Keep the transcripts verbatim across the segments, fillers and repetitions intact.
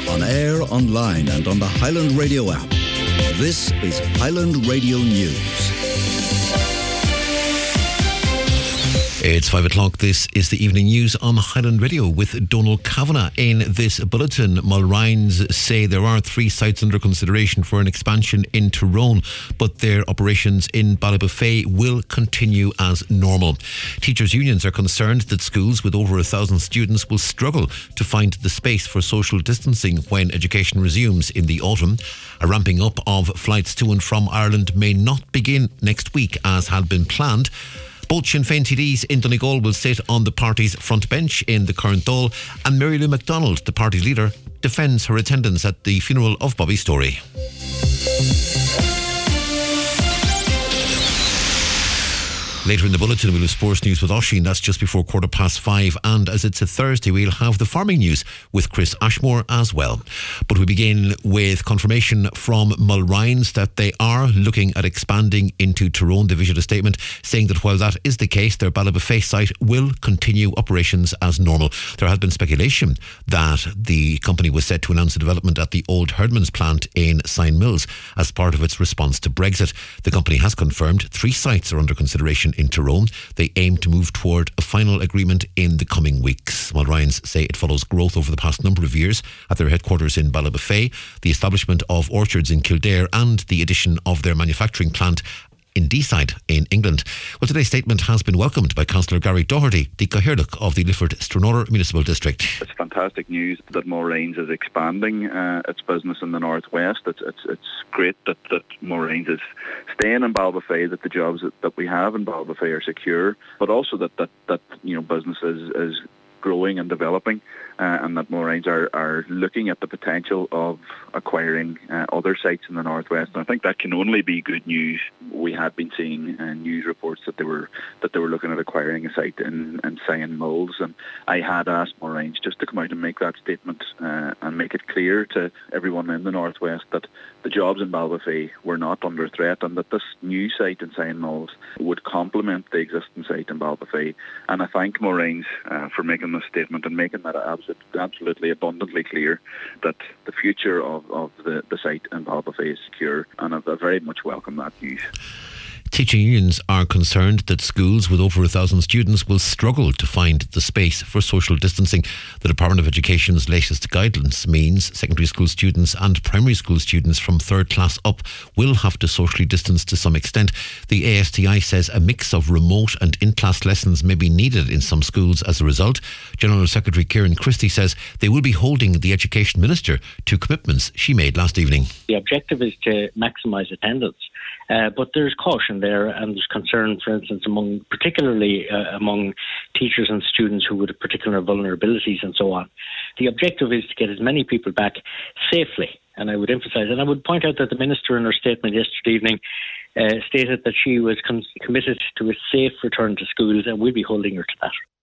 On air, online and on the Highland Radio app. This is Highland Radio News. It's five o'clock. This is the evening news on Highland Radio with Donald Kavanagh. In this bulletin, Mulrynes say there are three sites under consideration for an expansion in Tyrone, but their operations in Ballybofey will continue as normal. Teachers' unions are concerned that schools with over a thousand students will struggle to find the space for social distancing when education resumes in the autumn. A ramping up of flights to and from Ireland may not begin next week as had been planned. Both Sinn Féin T Ds in Donegal will sit on the party's front bench in the current Dáil, and Mary Lou McDonald, the party leader, defends her attendance at the funeral of Bobby Storey. Later in the bulletin, we'll have sports news with Oisín. That's just before quarter past five. And as it's a Thursday, we'll have the farming news with Chris Ashmore as well. But we begin with confirmation from Mulrynes that they are looking at expanding into Tyrone. They've issued a statement saying that while that is the case, their Ballybofey site will continue operations as normal. There has been speculation that the company was set to announce a development at the old Herdman's plant in Sign Mills as part of its response to Brexit. The company has confirmed three sites are under consideration in Tyrone. They aim to move toward a final agreement in the coming weeks. Mulrynes say it follows growth over the past number of years at their headquarters in Ballybofey, the establishment of orchards in Kildare and the addition of their manufacturing plant in Deeside in England. Well, today's statement has been welcomed by Councillor Gary Doherty, the Cathaoirleach of the Lifford-Stranora Municipal District. It's fantastic news that Mulrynes is expanding uh, its business in the northwest. It's it's it's great that, that Mulrynes is staying in Ballybofey, that the jobs that, that we have in Ballybofey are secure, but also that, that, that you know business is, is growing and developing, uh, and that Mulrynes are, are looking at the potential of acquiring uh, other sites in the northwest. And I think that can only be good news. We had been seeing uh, news reports that they were that they were looking at acquiring a site in, in Sign Mills, and I had asked Mulrynes just to come out and make that statement uh, and make it clear to everyone in the northwest that the jobs in Ballybofey were not under threat, and that this new site in Sign Mills would complement the existing site in Ballybofey. And I thank Mulrynes uh, for making this statement and making that absolute, absolutely abundantly clear that the future of, of the, the site in Ballybofey is secure, and I, I very much welcome that news. Teaching unions are concerned that schools with over a thousand students will struggle to find the space for social distancing. The Department of Education's latest guidance means secondary school students and primary school students from third class up will have to socially distance to some extent. The A S T I says a mix of remote and in-class lessons may be needed in some schools as a result. General Secretary Kieran Christie says they will be holding the Education Minister to commitments she made last evening. The objective is to maximise attendance. Uh, but there's caution there, and there's concern, for instance, among particularly uh, among teachers and students who would have particular vulnerabilities and so on. The objective is to get as many people back safely, and I would emphasise, and I would point out that the Minister in her statement yesterday evening uh, stated that she was con- committed to a safe return to schools, and we'll be holding her to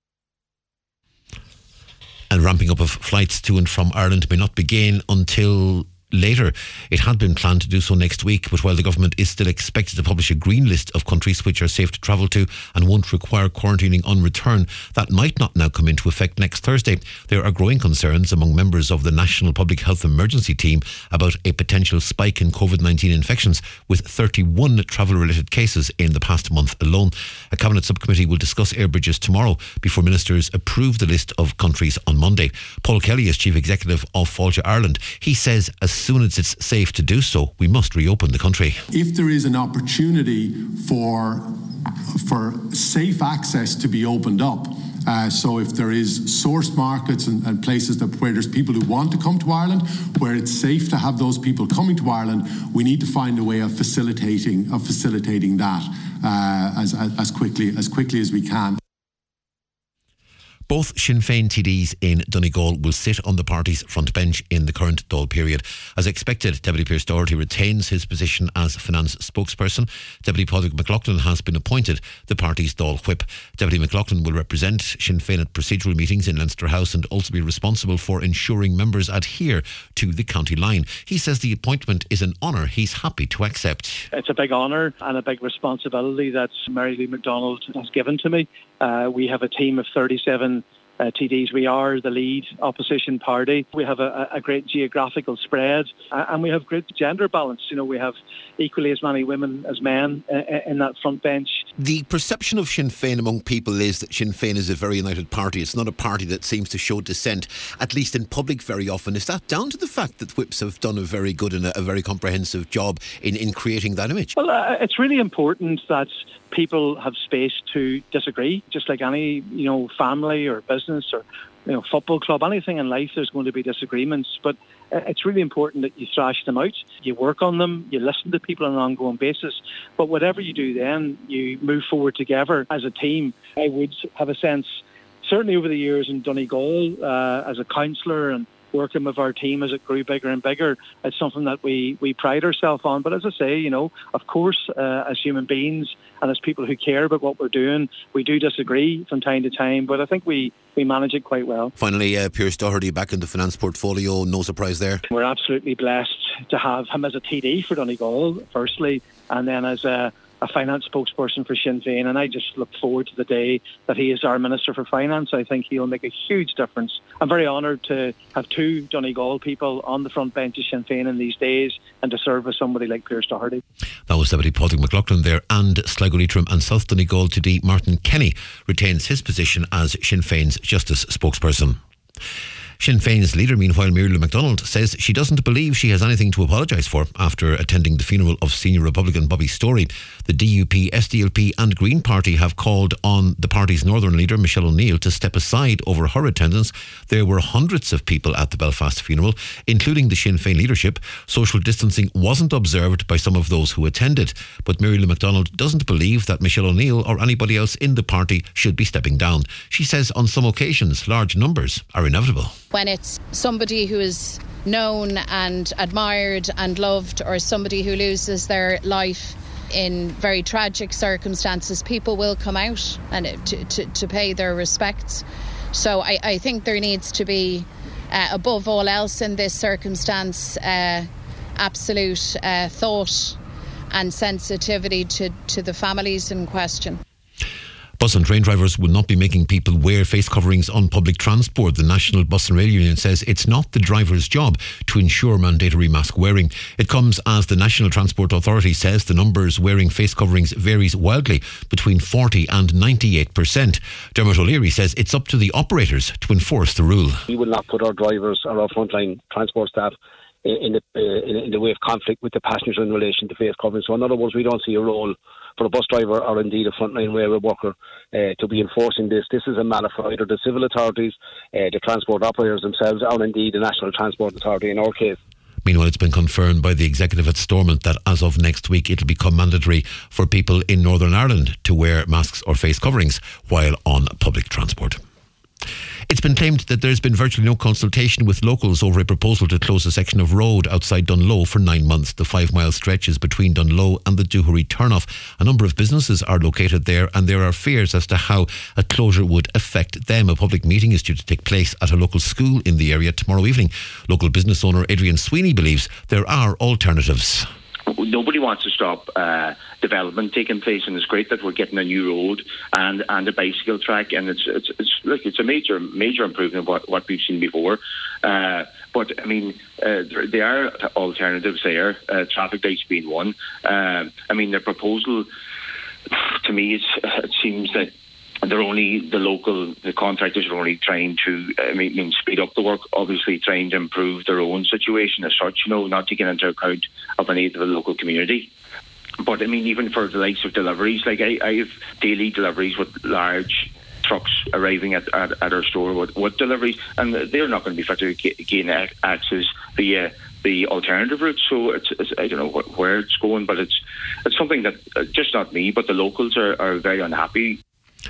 that. And ramping up of flights to and from Ireland may not begin until later. It had been planned to do so next week, but while the government is still expected to publish a green list of countries which are safe to travel to and won't require quarantining on return, that might not now come into effect next Thursday. There are growing concerns among members of the National Public Health Emergency Team about a potential spike in COVID nineteen infections, with thirty-one travel-related cases in the past month alone. A Cabinet subcommittee will discuss air bridges tomorrow before ministers approve the list of countries on Monday. Paul Kelly is Chief Executive of Fáilte Ireland. He says as soon as it's safe to do so, we must reopen the country. If there is an opportunity for for safe access to be opened up, uh, so if there is source markets and, and places that where there's people who want to come to Ireland, where it's safe to have those people coming to Ireland, we need to find a way of facilitating of facilitating that uh, as, as quickly as quickly as we can. Both Sinn Féin T Ds in Donegal will sit on the party's front bench in the current Dáil period. As expected, Deputy Pearse Doherty retains his position as finance spokesperson. Deputy Padraig McLaughlin has been appointed the party's Dáil whip. Deputy McLaughlin will represent Sinn Féin at procedural meetings in Leinster House and also be responsible for ensuring members adhere to the county line. He says the appointment is an honour he's happy to accept. It's a big honour and a big responsibility that Mary Lou McDonald has given to me. Uh, we have a team of thirty-seven uh, T Ds. We are the lead opposition party. We have a, a great geographical spread, uh, and we have great gender balance. You know, we have equally as many women as men uh, in that front bench. The perception of Sinn Féin among people is that Sinn Féin is a very united party. It's not a party that seems to show dissent, at least in public very often. Is that down to the fact that whips have done a very good and a, a very comprehensive job in, in creating that image? Well, uh, it's really important that people have space to disagree, just like any, you know, family or business or, you know, football club, anything in life, there's going to be disagreements. But uh, it's really important that you thrash them out, you work on them, you listen to people on an ongoing basis. But whatever you do then, you move forward together as a team. I would have a sense, certainly over the years in Donegal, uh, as a councillor and working with our team as it grew bigger and bigger, it's something that we, we pride ourselves on. But as I say, you know, of course, uh, as human beings and as people who care about what we're doing, we do disagree from time to time, but I think we, we manage it quite well. Finally, uh, Pearse Doherty back in the finance portfolio, no surprise there. We're absolutely blessed to have him as a T D for Donegal, firstly, and then as a a finance spokesperson for Sinn Féin, and I just look forward to the day that he is our Minister for Finance. I think he'll make a huge difference. I'm very honoured to have two Donegal people on the front bench of Sinn Féin in these days and to serve with somebody like Pearse Doherty. That was Deputy Padraig McLaughlin there, and Sligo Leitrim and South Donegal T D Martin Kenny retains his position as Sinn Féin's Justice spokesperson. Sinn Féin's leader, meanwhile, Muriel MacDonald, says she doesn't believe she has anything to apologise for after attending the funeral of senior Republican Bobby Storey. The D U P, S D L P and Green Party have called on the party's northern leader, Michelle O'Neill, to step aside over her attendance. There were hundreds of people at the Belfast funeral, including the Sinn Féin leadership. Social distancing wasn't observed by some of those who attended. But Muriel MacDonald doesn't believe that Michelle O'Neill or anybody else in the party should be stepping down. She says on some occasions, large numbers are inevitable. When it's somebody who is known and admired and loved, or somebody who loses their life in very tragic circumstances, people will come out and to, to, to pay their respects. So I, I think there needs to be, uh, above all else in this circumstance, uh, absolute uh, thought and sensitivity to, to the families in question. Bus and train drivers will not be making people wear face coverings on public transport. The National Bus and Rail Union says it's not the driver's job to ensure mandatory mask wearing. It comes as the National Transport Authority says the numbers wearing face coverings varies wildly, between forty and ninety-eight percent. Dermot O'Leary says it's up to the operators to enforce the rule. We will not put our drivers or our frontline transport staff in the, uh, in the way of conflict with the passengers in relation to face covering. So in other words, we don't see a role for a bus driver or indeed a frontline railway worker uh, to be enforcing this. This is a matter for either the civil authorities, uh, the transport operators themselves, or indeed the National Transport Authority in our case. Meanwhile, it's been confirmed by the executive at Stormont that as of next week it'll become mandatory for people in Northern Ireland to wear masks or face coverings while on public transport. It's been claimed that there's been virtually no consultation with locals over a proposal to close a section of road outside Dunloe for nine months. The five-mile stretch is between Dunloe and the Doohery turnoff. A number of businesses are located there, and there are fears as to how a closure would affect them. A public meeting is due to take place at a local school in the area tomorrow evening. Local business owner Adrian Sweeney believes there are alternatives. Nobody wants to stop uh, development taking place, and it's great that we're getting a new road and, and a bicycle track, and it's it's it's look it's a major major improvement of what, what we've seen before. Uh, but I mean, uh, there, there are alternatives there. Uh, traffic lights being one. Uh, I mean, the proposal to me is it seems that they're only the local the contractors are only trying to I mean, mean speed up the work, obviously trying to improve their own situation as such, you know, not taking into account of the needs of the local community. But I mean, even for the likes of deliveries, like I, I have daily deliveries with large trucks arriving at, at, at our store with, with deliveries, and they're not going to be fit to gain access via the alternative route. So it's, it's I don't know what, where it's going, but it's it's something that uh, just not me, but the locals are, are very unhappy.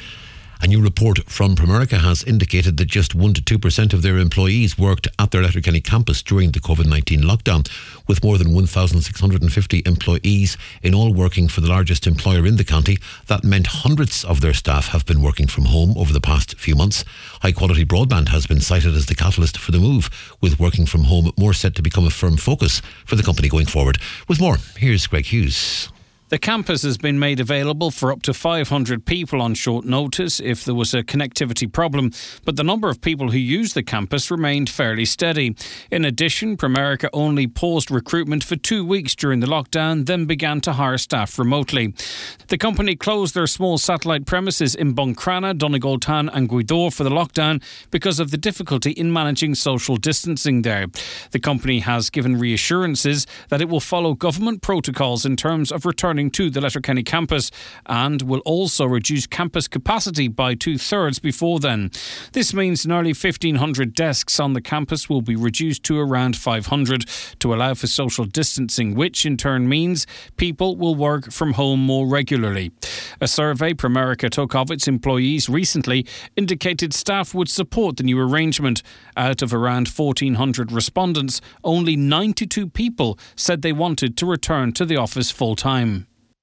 A new report from Primerica has indicated that just one to two percent of their employees worked at their Letterkenny campus during the COVID nineteen lockdown, with more than one thousand six hundred fifty employees in all working for the largest employer in the county. That meant hundreds of their staff have been working from home over the past few months. High quality broadband has been cited as the catalyst for the move, with working from home more set to become a firm focus for the company going forward. With more, here's Greg Hughes. The campus has been made available for up to five hundred people on short notice if there was a connectivity problem, but the number of people who use the campus remained fairly steady. In addition, Pramerica only paused recruitment for two weeks during the lockdown, then began to hire staff remotely. The company closed their small satellite premises in Buncrana, Donegal Town and Gweedore for the lockdown because of the difficulty in managing social distancing there. The company has given reassurances that it will follow government protocols in terms of returning to the Letterkenny campus and will also reduce campus capacity by two-thirds before then. This means nearly fifteen hundred desks on the campus will be reduced to around five hundred to allow for social distancing, which in turn means people will work from home more regularly. A survey Pramerica took of its employees recently indicated staff would support the new arrangement. Out of around fourteen hundred respondents, only ninety-two people said they wanted to return to the office full-time.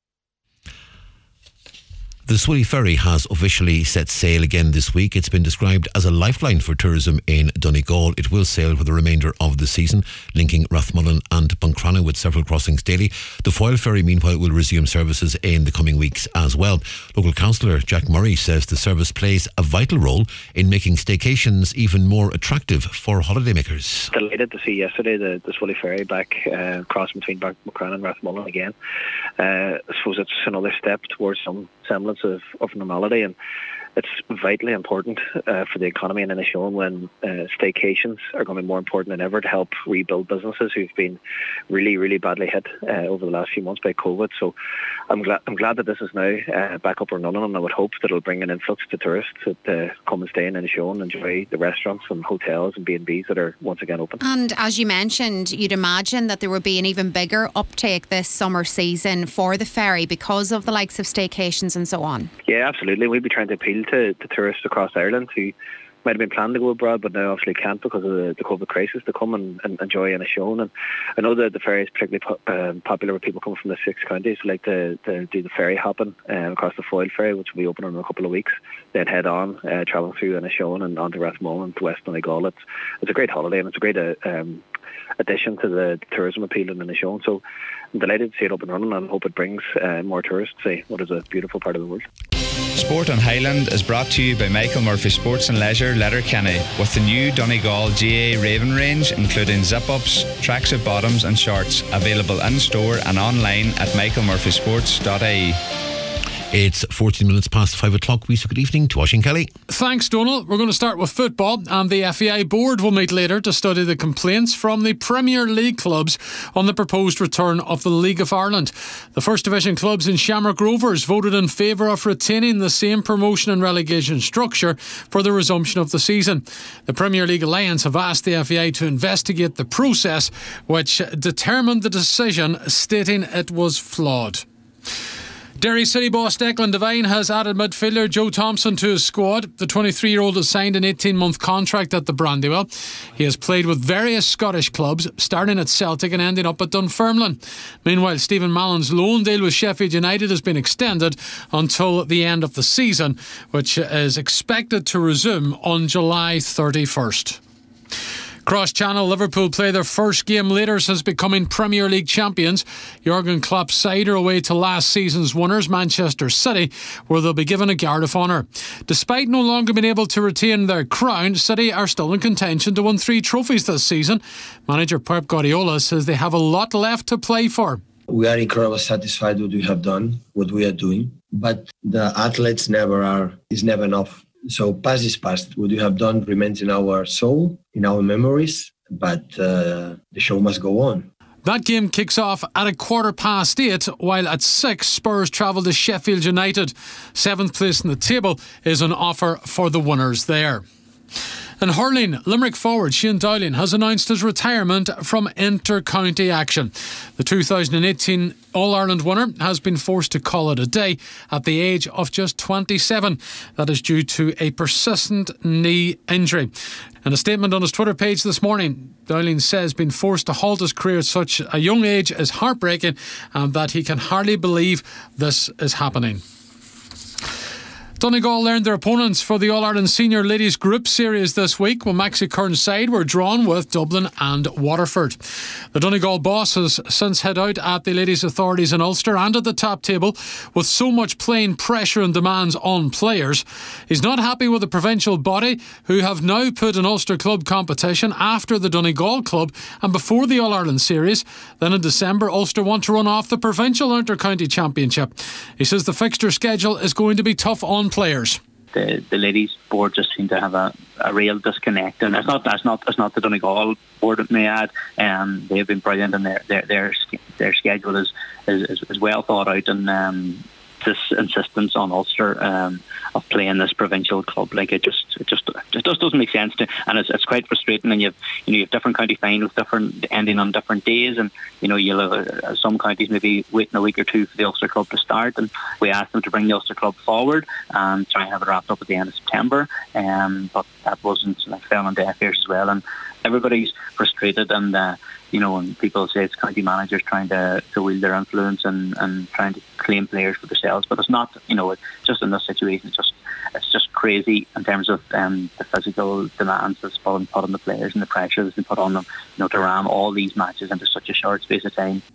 The Swilly Ferry has officially set sail again this week. It's been described as a lifeline for tourism in Donegal. It will sail for the remainder of the season, linking Rathmullen and Buncrana with several crossings daily. The Foyle Ferry, meanwhile, will resume services in the coming weeks as well. Local councillor Jack Murray says the service plays a vital role in making staycations even more attractive for holidaymakers. Delighted to see yesterday the, the Swilly Ferry back uh, crossing between Buncrana and Rathmullen again. Uh, I suppose it's another step towards some semblance Of, of normality, and it's vitally important uh, for the economy in Inishowen when uh, staycations are going to be more important than ever to help rebuild businesses who've been really, really badly hit uh, over the last few months by COVID. So I'm glad I'm glad that this is now uh, back up and running, and I would hope that it'll bring an influx to tourists that uh, come and stay in Inishowen and enjoy the restaurants and hotels and B and Bs that are once again open. And as you mentioned, you'd imagine that there would be an even bigger uptake this summer season for the ferry because of the likes of staycations and so on. Yeah, absolutely. We'll be trying to appeal to, to tourists across Ireland who might have been planning to go abroad but now obviously can't because of the, the COVID crisis, to come and, and enjoy Inishowen. And I know that the ferry is particularly po- um, popular with people coming from the six counties who like to, to do the ferry hopping um, across the Foyle Ferry, which will be open in a couple of weeks. Then head on, uh, travelling through Inishowen and onto Rathmullen to West Donegal. It's, it's a great holiday and it's a great uh, um, addition to the tourism appeal in Inishowen. So I'm delighted to see it up and running and hope it brings uh, more tourists to see what is a beautiful part of the world. Sport on Highland is brought to you by Michael Murphy Sports and Leisure, Letterkenny, with the new Donegal G A Raven range, including zip-ups, tracksuit bottoms and shorts, available in-store and online at michael murphy sports dot I E. It's fourteen minutes past five o'clock. We say good evening to Oisin Kelly. Thanks, Donal. We're going to start with football, and the F A I board will meet later to study the complaints from the Premier League clubs on the proposed return of the League of Ireland. The First Division clubs in Shamrock Rovers voted in favour of retaining the same promotion and relegation structure for the resumption of the season. The Premier League Alliance have asked the F A I to investigate the process which determined the decision, stating it was flawed. Derry City boss Declan Devine has added midfielder Joe Thompson to his squad. The twenty-three-year-old has signed an eighteen-month contract at the Brandywell. He has played with various Scottish clubs, starting at Celtic and ending up at Dunfermline. Meanwhile, Stephen Mallon's loan deal with Sheffield United has been extended until the end of the season, which is expected to resume on July thirty-first. Cross-Channel, Liverpool play their first game later since becoming Premier League champions. Jurgen Klopp's side are away to last season's winners, Manchester City, where they'll be given a guard of honour. Despite no longer being able to retain their crown, City are still in contention to win three trophies this season. Manager Pep Guardiola says they have a lot left to play for. We are incredibly satisfied with what we have done, what we are doing, but the athletes never are, is never enough. So past is past. What we have done remains in our soul, in our memories, but uh, the show must go on. That game kicks off at a quarter past eight, while at six, Spurs travel to Sheffield United. Seventh place in the table is on offer for the winners there. In hurling, Limerick forward Shane Dowling has announced his retirement from inter-county action. The two thousand eighteen All-Ireland winner has been forced to call it a day at the age of just twenty-seven. That is due to a persistent knee injury. In a statement on his Twitter page this morning, Dowling says being forced to halt his career at such a young age is heartbreaking and that he can hardly believe this is happening. Donegal learned their opponents for the All-Ireland Senior Ladies Group Series this week when Maxi Kern's side were drawn with Dublin and Waterford. The Donegal boss has since hit out at the ladies' authorities in Ulster and at the top table with so much playing pressure and demands on players. He's not happy with the provincial body, who have now put an Ulster club competition after the Donegal club and before the All-Ireland Series. Then in December, Ulster want to run off the provincial inter-county championship. He says the fixture schedule is going to be tough on players. The, the ladies board just seem to have a, a real disconnect, and it's not that's not it's not the Donegal board, it may add. Um, they've been brilliant, and their their their, their schedule is, is is well thought out, and um, this insistence on Ulster um, of playing this provincial club, like it just it just it just doesn't make sense to, and it's it's quite frustrating. And you've you know you have different county finals, different ending on different days, and you know you'll have uh, some counties maybe waiting a week or two for the Ulster club to start, and we asked them to bring the Ulster club forward and try and have it wrapped up at the end of September, um, but that wasn't like fell on deaf ears as well, and everybody's frustrated, and uh, you know, when people say it's county managers trying to, to wield their influence and, and trying to claim players for themselves, but it's not. You know, it's just in this situation, it's just it's just crazy in terms of um, the physical demands that's put, put on the players and the pressure that's been put on them, you know, to ram all these matches into such a short space of time.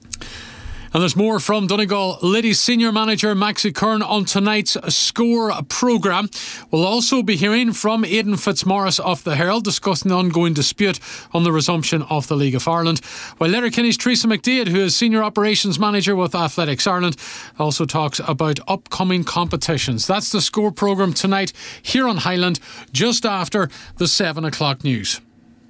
And there's more from Donegal Ladies Senior Manager Maxi Kern on tonight's Score programme. We'll also be hearing from Aidan Fitzmaurice of the Herald discussing the ongoing dispute on the resumption of the League of Ireland. While Letterkenny's Teresa McDaid, who is Senior Operations Manager with Athletics Ireland, also talks about upcoming competitions. That's the Score programme tonight here on Highland, just after the seven o'clock news.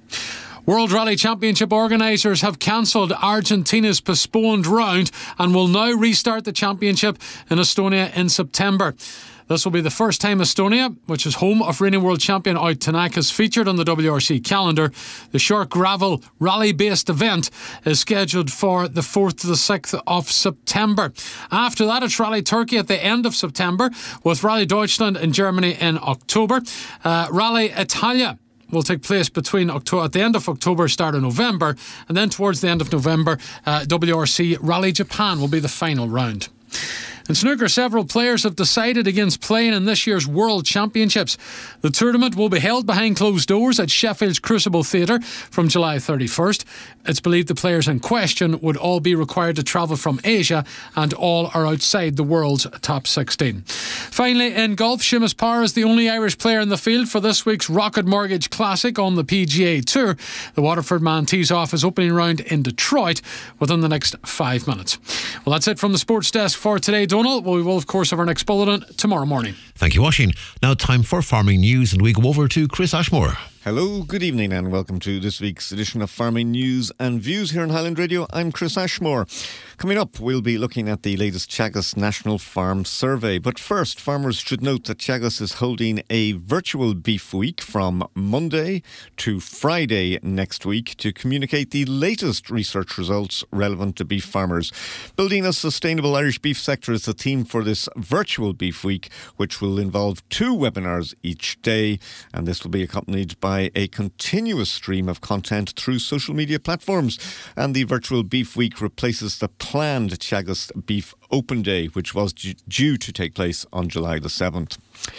World Rally Championship organisers have cancelled Argentina's postponed round and will now restart the championship in Estonia in September. This will be the first time Estonia, which is home of reigning world champion Out Tanak, is featured on the W R C calendar. The short gravel rally-based event is scheduled for the fourth to the sixth of September. After that, it's Rally Turkey at the end of September, with Rally Deutschland in Germany in October. Uh, Rally Italia will take place between October, at the end of October, start of November, and then towards the end of November, uh, W R C Rally Japan will be the final round. In snooker, several players have decided against playing in this year's World Championships. The tournament will be held behind closed doors at Sheffield's Crucible Theatre from July thirty-first. It's believed the players in question would all be required to travel from Asia, and all are outside the world's top sixteen. Finally, in golf, Seamus Power is the only Irish player in the field for this week's Rocket Mortgage Classic on the P G A Tour. The Waterford man tees off his opening round in Detroit within the next five minutes. Well, that's it from the sports desk for today, Donal. We will, of course, have our next bulletin tomorrow morning. Thank you, Oisín. Now time for farming news, and we go over to Chris Ashmore. Hello, good evening, and welcome to this week's edition of Farming News and Views here on Highland Radio. I'm Chris Ashmore. Coming up, we'll be looking at the latest Teagasc National Farm Survey. But first, farmers should note that Teagasc is holding a virtual beef week from Monday to Friday next week to communicate the latest research results relevant to beef farmers. Building a sustainable Irish beef sector is the theme for this virtual beef week, which will involve two webinars each day, and this will be accompanied by by a continuous stream of content through social media platforms. And the virtual beef week replaces the planned Teagasc Beef Open Day, which was due to take place on July the seventh.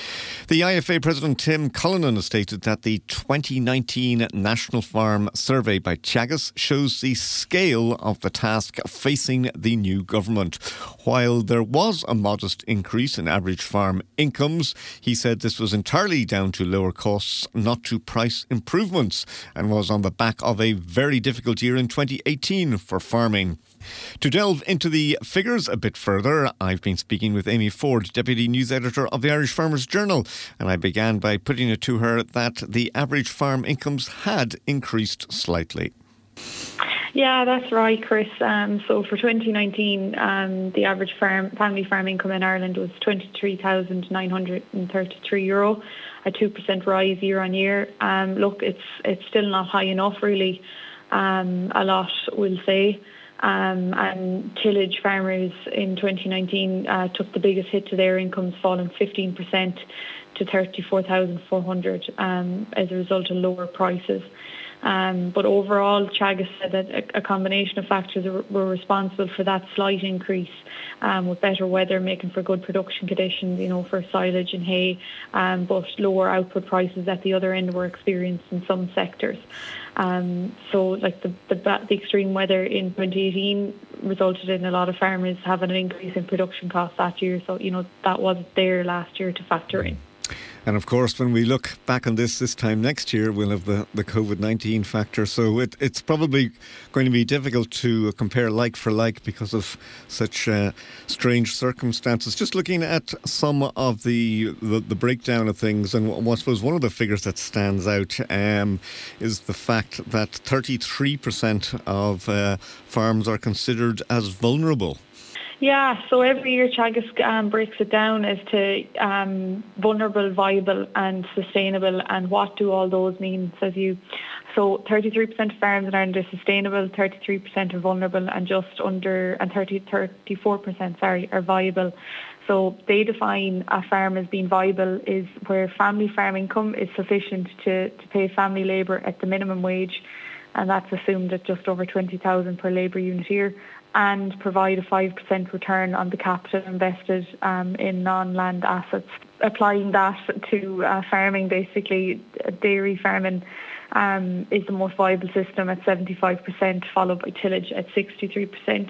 The I F A President Tim Cullinan has stated that the twenty nineteen National Farm Survey by Teagasc shows the scale of the task facing the new government. While there was a modest increase in average farm incomes, he said this was entirely down to lower costs, not to price improvements, and was on the back of a very difficult year in twenty eighteen for farming. To delve into the figures a bit further, I've been speaking with Amy Ford, Deputy News Editor of the Irish Farmers Journal, and I began by putting it to her that the average farm incomes had increased slightly. Yeah, that's right, Chris. Um, so for twenty nineteen, um, the average farm family farm income in Ireland was twenty-three thousand nine hundred thirty-three euro, a two percent rise year on year. Um, look, it's it's still not high enough, really. Um, a lot, we'll say. Um, and tillage farmers in twenty nineteen uh, took the biggest hit to their incomes, falling fifteen percent to thirty-four thousand four hundred um, as a result of lower prices. Um, but overall, Teagasc said that a, a combination of factors were, were responsible for that slight increase, um, with better weather making for good production conditions, you know, for silage and hay, um, but lower output prices at the other end were experienced in some sectors. Um, so, like the, the the extreme weather in twenty eighteen resulted in a lot of farmers having an increase in production costs that year. So, you know, that wasn't there last year to factor in. And of course, when we look back on this this time next year, we'll have the, the COVID nineteen factor. So it, it's probably going to be difficult to compare like for like because of such uh, strange circumstances. Just looking at some of the, the, the breakdown of things, and I suppose one of the figures that stands out um, is the fact that thirty-three percent of uh, farms are considered as vulnerable. Yeah, so every year Teagasc um, breaks it down as to um, vulnerable, viable and sustainable, and what do all those mean, says you. So thirty-three percent of farms in Ireland are sustainable, thirty-three percent are vulnerable, and just under, and thirty, thirty-four percent sorry, are viable. So they define a farm as being viable is where family farm income is sufficient to, to pay family labour at the minimum wage, and that's assumed at just over twenty thousand per labour unit year, and provide a five percent return on the capital invested um, in non-land assets. Applying that to uh, farming, basically, dairy farming um, is the most viable system at seventy-five percent, followed by tillage at sixty-three percent.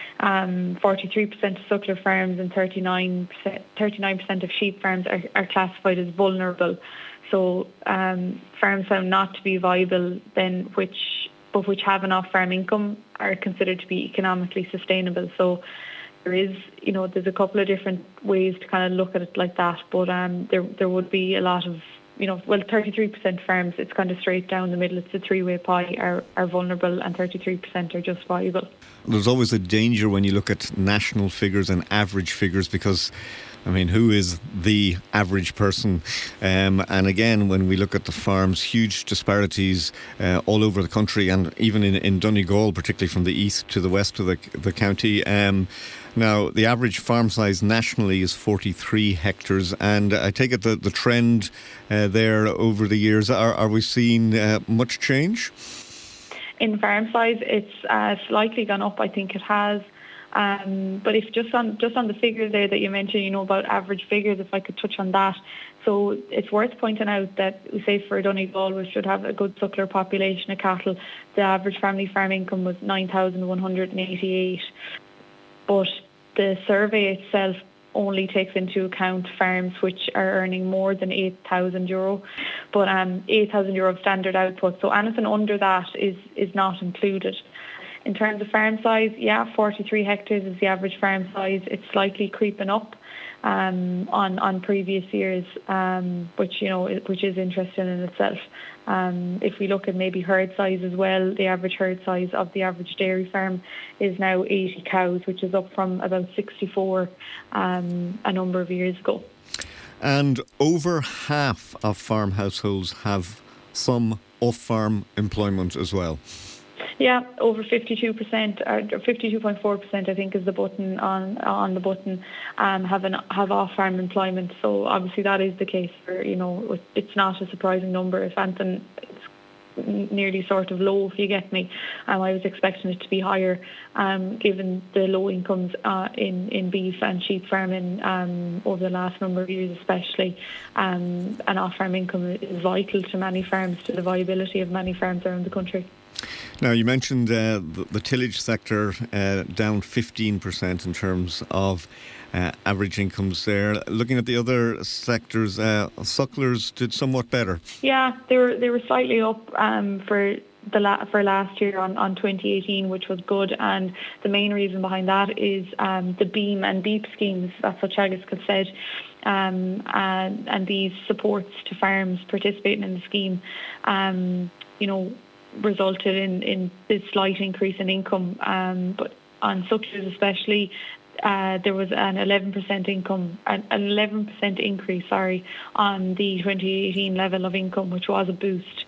Um, forty-three percent of suckler farms and thirty-nine percent, thirty-nine percent of sheep farms are, are classified as vulnerable. So um, farms found not to be viable, then which but which have enough farm income, are considered to be economically sustainable. So there is, you know, there's a couple of different ways to kind of look at it like that, but um, there there would be a lot of, you know, well, thirty-three percent farms, it's kind of straight down the middle, it's a three-way pie, are, are vulnerable, and thirty-three percent are just viable. There's always a danger when you look at national figures and average figures, because I mean, who is the average person? Um, and again, when we look at the farms, huge disparities uh, all over the country, and even in, in Donegal, particularly from the east to the west of the, the county. Um, now, the average farm size nationally is forty-three hectares, and I take it that the trend uh, there over the years, are, are we seeing uh, much change? In farm size, it's uh, slightly gone up, I think it has. Um, but if just on just on the figures there that you mentioned, you know, about average figures, if I could touch on that. So it's worth pointing out that, we say for Donegal, we should have a good suckler population of cattle. The average family farm income was nine thousand one hundred eighty-eight. But the survey itself only takes into account farms which are earning more than eight thousand euro, but um, eight thousand euro of standard output. So anything under that is, is not included. In terms of farm size, yeah, forty-three hectares is the average farm size. It's slightly creeping up um, on on previous years, um, which you know, which is interesting in itself. Um, if we look at maybe herd size as well, the average herd size of the average dairy farm is now eighty cows, which is up from about sixty-four um, a number of years ago. And over half of farm households have some off-farm employment as well. Yeah, over fifty-two percent, or fifty-two point four percent, I think, is the button on on the button, um, have an, have off-farm employment. So obviously that is the case for, you know, it's not a surprising number. If anything, it's nearly sort of low, if you get me. Um, I was expecting it to be higher, um, given the low incomes uh, in, in beef and sheep farming um, over the last number of years especially. Um, and off-farm income is vital to many farms, to the viability of many farms around the country. Now, you mentioned uh, the, the tillage sector uh, down fifteen percent in terms of uh, average incomes there. Looking at the other sectors, uh, sucklers did somewhat better. Yeah, they were they were slightly up um, for the la- for last year on, on twenty eighteen, which was good. And the main reason behind that is um, the BEAM and BEEP schemes. That's what Teagasc had said. Um, and, and these supports to farms participating in the scheme, um, you know, resulted in, in this slight increase in income, um, but on sucklers especially, uh, there was an eleven percent income, an eleven percent increase, sorry, on the twenty eighteen level of income, which was a boost.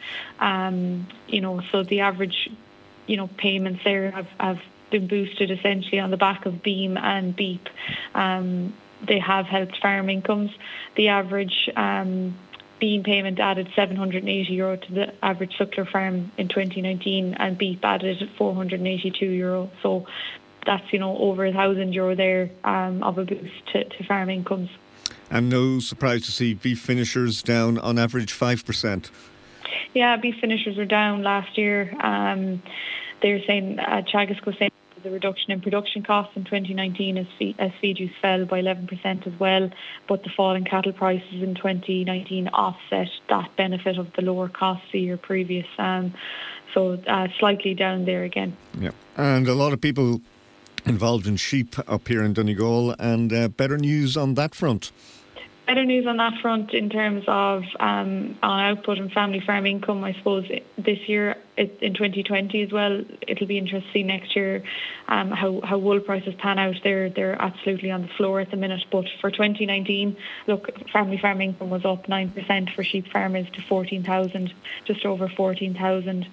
Um, you know, so the average, you know, payments there have, have been boosted essentially on the back of BEAM and BEEP. Um, they have helped farm incomes. The average um, bean payment added seven hundred eighty euro to the average suckler farm in twenty nineteen, and beef added four hundred eighty-two euro. So that's, you know, over a thousand euro there um, of a boost to, to farm incomes. And no surprise to see beef finishers down on average five percent. Yeah, beef finishers were down last year. Um, they're saying, uh, Teagasc was saying the reduction in production costs in twenty nineteen as, feed, as feed use fell by eleven percent as well, but the fall in cattle prices in twenty nineteen offset that benefit of the lower costs the year previous. Um, so uh, slightly down there again. Yeah, and a lot of people involved in sheep up here in Donegal, and uh, better news on that front. Better news on that front in terms of um, on output and family farm income. I suppose this year, it, in twenty twenty as well, it'll be interesting to see next year um, how, how wool prices pan out. They're they're absolutely on the floor at the minute. But for twenty nineteen, look, family farm income was up nine percent for sheep farmers to fourteen thousand, just over fourteen thousand.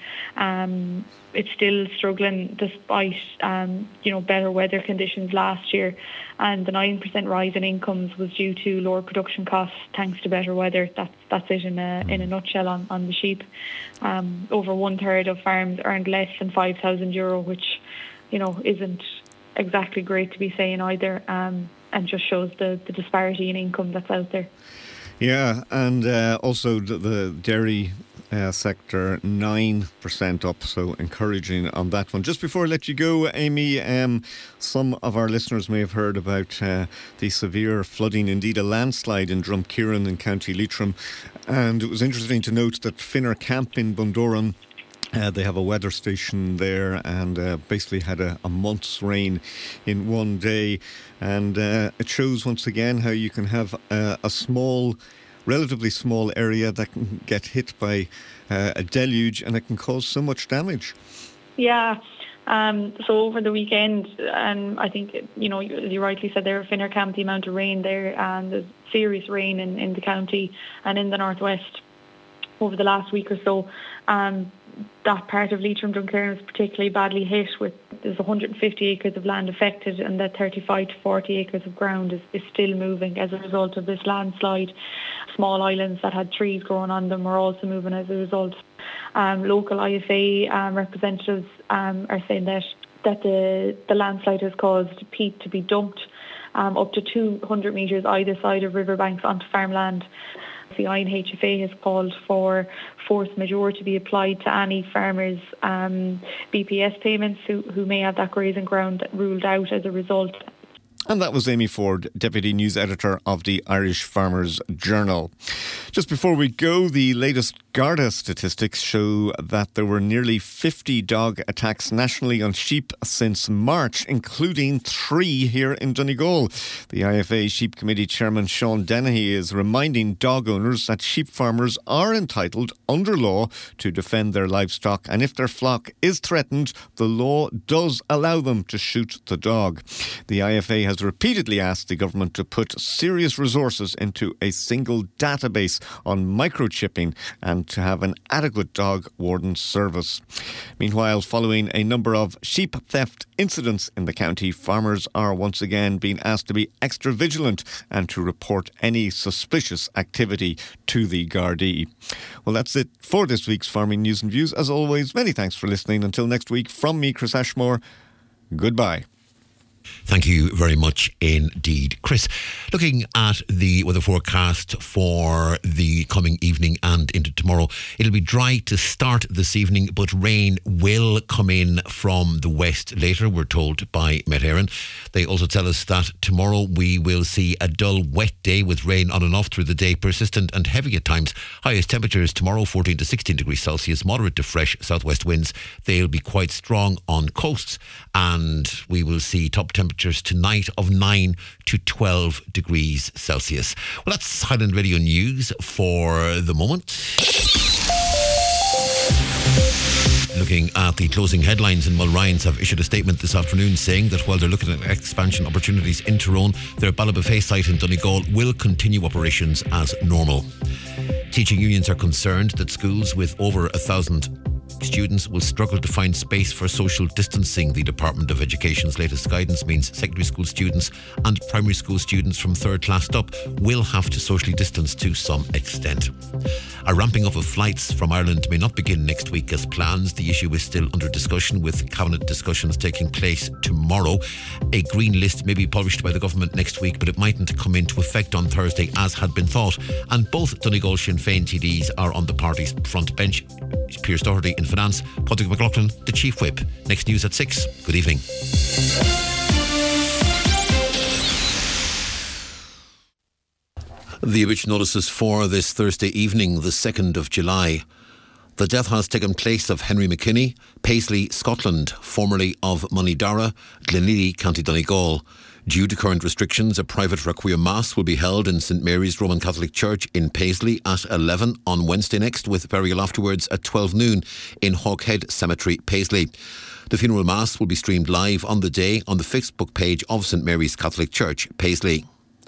Um, it's still struggling despite um, you know, better weather conditions last year, and the nine percent rise in incomes was due to lower production costs thanks to better weather. That's that's it in a in a nutshell on, on the sheep. Um, over one third of farms earned less than five thousand euro, which, you know, isn't exactly great to be saying either, um, and just shows the, the disparity in income that's out there. Yeah, and uh, also the, the dairy uh, sector, nine percent up, so encouraging on that one. Just before I let you go, Amy, um, some of our listeners may have heard about uh, the severe flooding, indeed a landslide in Drumkieran in County Leitrim, and it was interesting to note that Finner Camp in Bundoran, Uh, they have a weather station there, and uh, basically had a, a month's rain in one day. And uh, it shows once again how you can have uh, a small, relatively small area that can get hit by uh, a deluge, and it can cause so much damage. Yeah. Um, so over the weekend, and I think, you know, as you rightly said there, Finner Camp, the amount of rain there, and there's serious rain in, in the county and in the northwest over the last week or so. Um, that part of Leitrim Drumkieran was particularly badly hit, with there's one hundred fifty acres of land affected, and that thirty-five to forty acres of ground is, is still moving as a result of this landslide. Small islands that had trees growing on them are also moving as a result. Um, local I F A um, representatives um, are saying that that the, the landslide has caused peat to be dumped um, up to two hundred metres either side of riverbanks onto farmland. The I N H F A has called for force majeure to be applied to any farmers' um, B P S payments who, who may have that grazing ground ruled out as a result. And that was Amy Ford, Deputy News Editor of the Irish Farmers Journal. Just before we go, the latest Garda statistics show that there were nearly fifty dog attacks nationally on sheep since March, including three here in Donegal. The I F A Sheep Committee Chairman Sean Dennehy is reminding dog owners that sheep farmers are entitled under law to defend their livestock, and if their flock is threatened, the law does allow them to shoot the dog. The I F A has repeatedly asked the government to put serious resources into a single database on microchipping and to have an adequate dog warden service. Meanwhile, following a number of sheep theft incidents in the county, farmers are once again being asked to be extra vigilant and to report any suspicious activity to the Gardaí. Well, that's it for this week's Farming News and Views. As always, many thanks for listening. Until next week, from me, Chris Ashmore, goodbye. Thank you very much indeed, Chris. Looking at the weather forecast for the coming evening and into tomorrow, it'll be dry to start this evening, but rain will come in from the west later, we're told by Met Éireann. They also tell us that tomorrow we will see a dull, wet day with rain on and off through the day, persistent and heavy at times. Highest temperatures tomorrow, fourteen to sixteen degrees Celsius, moderate to fresh southwest winds. They'll be quite strong on coasts, and we will see top temperatures tonight of nine to twelve degrees Celsius. Well, that's Highland Radio News for the moment. Looking at the closing headlines, and Mulryans have issued a statement this afternoon saying that while they're looking at expansion opportunities in Tyrone, their Ballybofey site in Donegal will continue operations as normal. Teaching unions are concerned that schools with over a thousand students will struggle to find space for social distancing. The Department of Education's latest guidance means secondary school students and primary school students from third class up will have to socially distance to some extent. A ramping up of flights from Ireland may not begin next week as planned. The issue is still under discussion, with cabinet discussions taking place tomorrow. A green list may be published by the government next week, but it mightn't come into effect on Thursday as had been thought. And both Donegal Sinn Féin T Ds are on the party's front bench. Pierce Doherty in Finance, Padraig McLaughlin, the Chief Whip. Next news at six. Good evening. The Which notices for this Thursday evening, the second of July. The death has taken place of Henry McKinney, Paisley, Scotland, formerly of Moneydara, Gleneely, County Donegal. Due to current restrictions, a private Requiem Mass will be held in St Mary's Roman Catholic Church in Paisley at eleven on Wednesday next, with burial afterwards at twelve noon in Hawkhead Cemetery, Paisley. The funeral Mass will be streamed live on the day on the Facebook page of St Mary's Catholic Church, Paisley.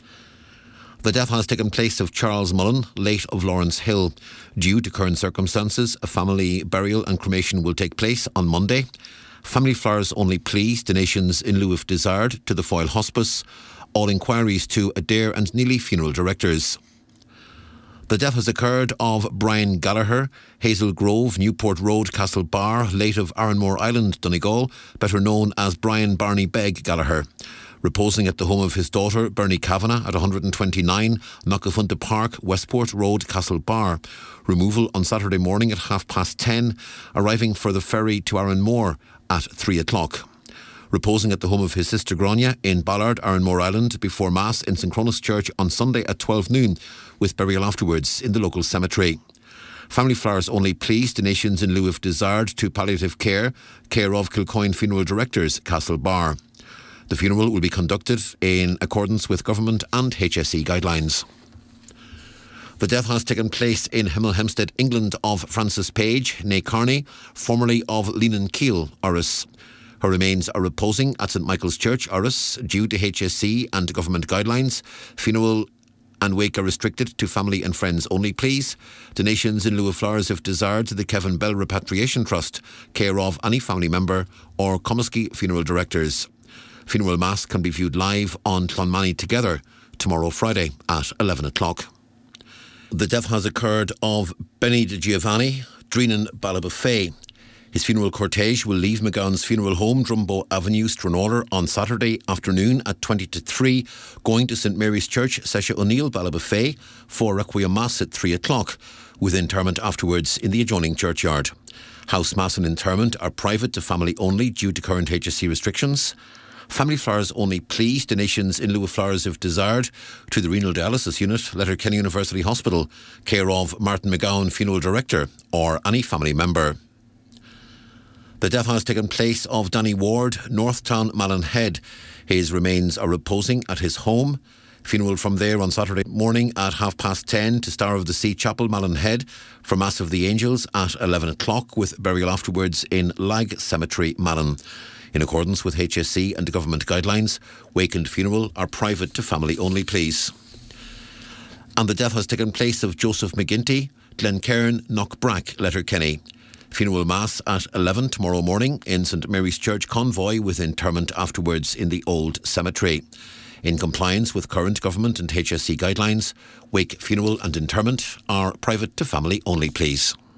The death has taken place of Charles Mullen, late of Lawrence Hill. Due to current circumstances, a family burial and cremation will take place on Monday. Family flowers only, please. Donations in lieu if desired to the Foyle Hospice. All inquiries to Adair and Neely Funeral Directors. The death has occurred of Brian Gallagher, Hazel Grove, Newport Road, Castlebar, late of Arranmore Island, Donegal, better known as Brian Barney Begg Gallagher. Reposing at the home of his daughter, Bernie Kavanagh, at one twenty-nine Knockafunta Park, Westport Road, Castlebar. Removal on Saturday morning at half past ten, arriving for the ferry to Arranmore at three o'clock. Reposing at the home of his sister Grania in Ballard, Arranmore Island, before Mass in Saint Cronus Church on Sunday at twelve noon, with burial afterwards in the local cemetery. Family flowers only, please. Donations in lieu if desired to palliative care, care of Kilcoyne Funeral Directors, Castlebar. The funeral will be conducted in accordance with government and H S E guidelines. The death has taken place in Hemel Hempstead, England, of Frances Page, née Carney, formerly of Leanan Keel, Orris. Her remains are reposing at St Michael's Church, Orris, due to H S E and government guidelines. Funeral and wake are restricted to family and friends only, please. Donations in lieu of flowers if desired to the Kevin Bell Repatriation Trust, care of any family member or Comiskey Funeral Directors. Funeral Mass can be viewed live on Clonmany Together tomorrow, Friday, at eleven o'clock. The death has occurred of Benny De Giovanni, Dreenan Ballabafay. His funeral cortege will leave McGowan's funeral home, Drumbo Avenue, Stranraer, on Saturday afternoon at twenty to three, going to St Mary's Church, Sesha O'Neill, Ballabafay, for Requiem Mass at three o'clock, with interment afterwards in the adjoining churchyard. House Mass and interment are private to family only due to current H S E restrictions. Family flowers only, please. Donations in lieu of flowers if desired to the Renal Dialysis Unit, Letterkenny University Hospital, care of Martin McGowan, Funeral Director, or any family member. The death has taken place of Danny Ward, Northtown, Mallinhead. His remains are reposing at his home. Funeral from there on Saturday morning at half past ten to Star of the Sea Chapel, Mallinhead, for Mass of the Angels at eleven o'clock, with burial afterwards in Lag Cemetery, Malin. In accordance with H S E and government guidelines, wake and funeral are private to family only, please. And the death has taken place of Joseph McGinty, Glencairn, Knockbrack, Letterkenny. Funeral Mass at eleven tomorrow morning in St Mary's Church Convoy, with interment afterwards in the Old Cemetery. In compliance with current government and H S E guidelines, wake, funeral and interment are private to family only, please.